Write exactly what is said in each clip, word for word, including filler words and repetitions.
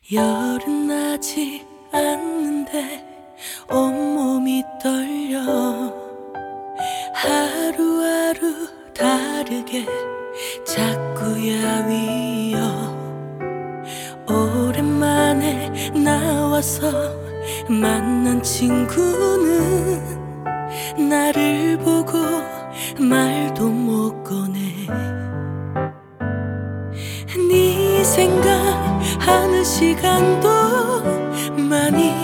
열은 나지 않는데 온몸이 떨려. 하루하루 다르게 자꾸 야위어. 오랜만에 나와서 만난 친구는 나를 보고 말도 못 꺼내. 네 생각하는 시간도 많이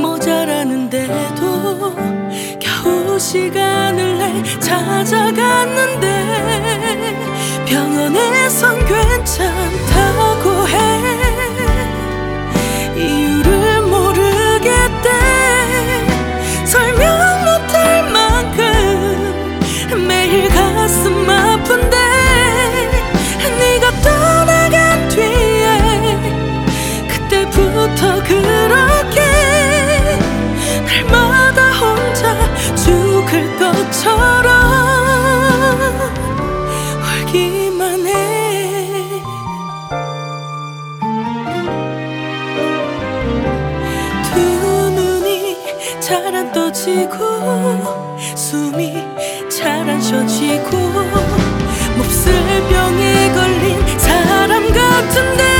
모자라는데도 겨우 시간을 내 찾아갔는데 병원에선 괜찮다고 해. 이유를 모르겠대. 설명 못할 만큼 매일 가슴 아픈데 네가 떠나간 뒤에 그때부터 그렇게 날마다 혼자 죽을 것처럼 울기만 해. 두 눈이 잘 안 떠지고 숨이 잘 안 쉬어지고 몹쓸 병에 걸린 사람 같은데